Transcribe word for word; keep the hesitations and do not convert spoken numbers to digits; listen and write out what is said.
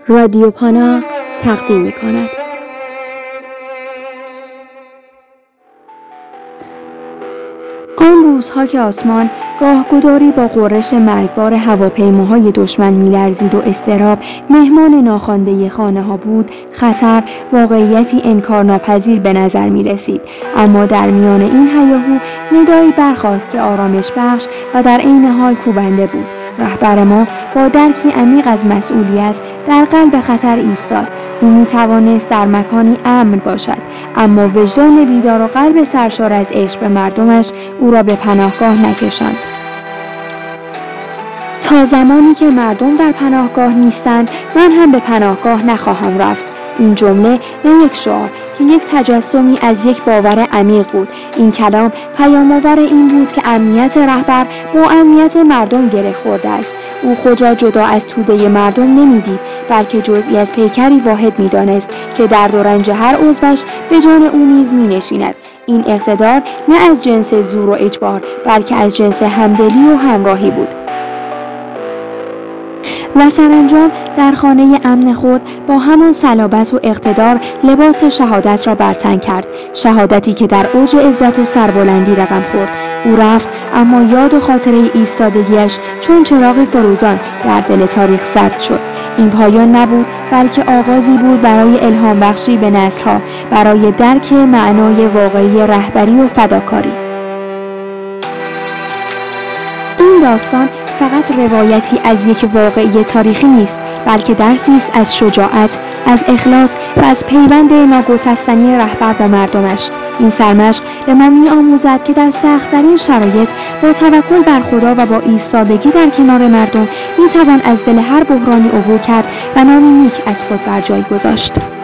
رادیو پانا تقدیم می کند. آن روزها که آسمان گاهگداری با غرش مرگبار هواپیماهای دشمن می‌لرزید و اضطراب مهمان ناخوانده خانه ها بود، خطر واقعیتی انکارناپذیر به نظر می رسید. اما در میان این هیاهو ندایی برخاست که آرامش بخش و در عین حال کوبنده بود. رهبر ما با درکی عمیق از مسئولیت در قلب خطر ایستاد. او می توانست در مکانی امن باشد، اما وجدان بیدار و قلب سرشار از عشق به مردمش او را به پناهگاه نکشاند. تا زمانی که مردم در پناهگاه نیستند، من هم به پناهگاه نخواهم رفت. این جمله نه یک شعار که یک تجسمی از یک باور عمیق بود. این کلام پیام‌آور این بود که امنیت رهبر با امنیت مردم گره خورده است. او خود را جدا از توده مردم نمی‌دید، بلکه جزئی از پیکری واحد می‌دانست که درد و رنج هر عضوش به جان او نیز می‌نشیند. این اقتدار نه از جنس زور و اجبار، بلکه از جنس همدلی و همراهی بود. و سرانجام در خانه امن خود با همان صلابت و اقتدار لباس شهادت را بر تن کرد. شهادتی که در اوج عزت و سربلندی رقم خورد. او رفت، اما یاد و خاطره ایستادگیش چون چراغ فروزان در دل تاریخ ثبت شد. این پایان نبود، بلکه آغازی بود برای الهام بخشی به نسل‌ها، برای درک معنای واقعی رهبری و فداکاری. این داستان فقط روایتی از یک واقعه تاریخی نیست، بلکه درسی است از شجاعت، از اخلاص و از پیوند ناگسستنی رهبر با مردمش. این سرمشق به ما می‌آموزد که در سخت‌ترین شرایط با توکل بر خدا و با ایستادگی در کنار مردم می‌توان از دل هر بحرانی عبور کرد و نامی نیک از خود بر جای گذاشت.